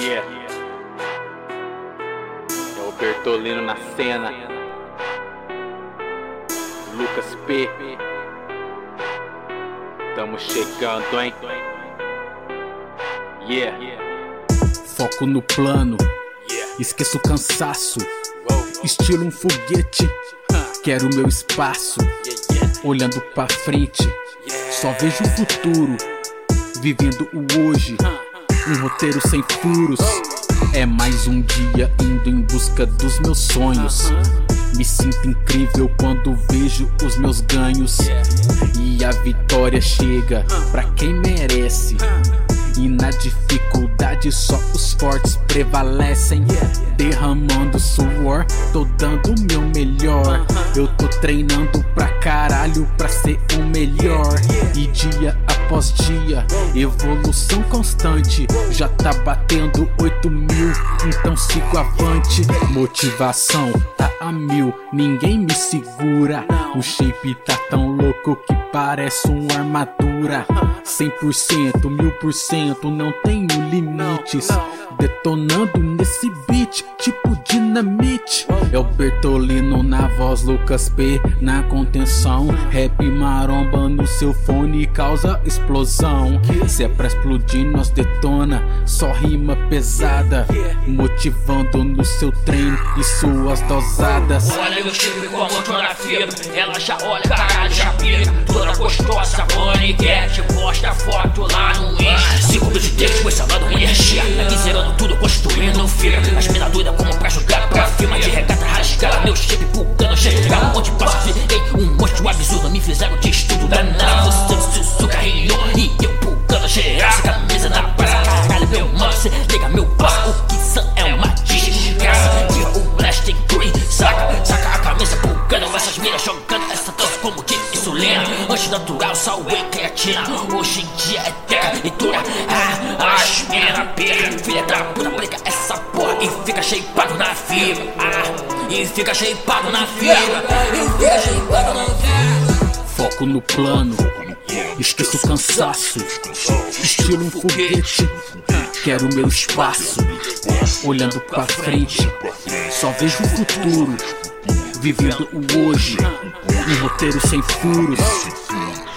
Yeah. É o Bertolino na cena. Lucas P. Tamo chegando, hein? Yeah. Foco no plano, esqueço o cansaço. Estilo um foguete, quero meu espaço. Olhando pra frente, só vejo o futuro. Vivendo o hoje, um roteiro sem furos. É mais um dia indo em busca dos meus sonhos. Me sinto incrível quando vejo os meus ganhos. E a vitória chega pra quem merece. E na dificuldade só os fortes prevalecem. Derramando suor, tô dando o meu melhor. Eu tô treinando pra caralho pra ser o melhor. E dia após dia, evolução constante. Já tá batendo 8.000, então sigo avante. Motivação tá a 1000, ninguém me segura. O shape tá tão louco que parece uma armadura. 100%, 1000%, não tenho limites. Detonando nesse beat, tipo dinamite. É o Bertolino na voz, Lucas P na contenção. Rap maromba no seu fone causa explosão. Se é pra explodir, nós detona, só rima pesada. Motivando no seu treino e suas dosadas. Olha o chip com a motor na fibra. Ela já olha, caralho, já pica. Toda gostosa, paniquete. Posta foto lá no Insta. 5 mil de texto com essa lado energia. Aqui zerando tudo, construindo firma. As mina doida como pra jogar pra firma. De regata rasgada, meu shape pulgando. Chegar um monte de passo, virei um monstro absurdo. Me fizeram de estudo danado. Você se carrinho e eu pulgando geral. Essa camisa na praça, caralho, meu mano. Cê liga meu passo, o que são é uma desgraça. Tira o Blasting Green, saca a camisa pulgando. Essas minas jogando essa dança como de insulina. Antinatural, só whey creatina. Hoje em dia é terra e dura. As mina pega, filha da puta, briga essa porra e fica shapeado na fibra. E fica shapeado na fibra. E fica shapeado na fibra. Foco no plano, esqueço o cansaço. Estilo um foguete, quero meu espaço. Olhando pra frente, só vejo o futuro. Vivendo o hoje, um roteiro sem furos.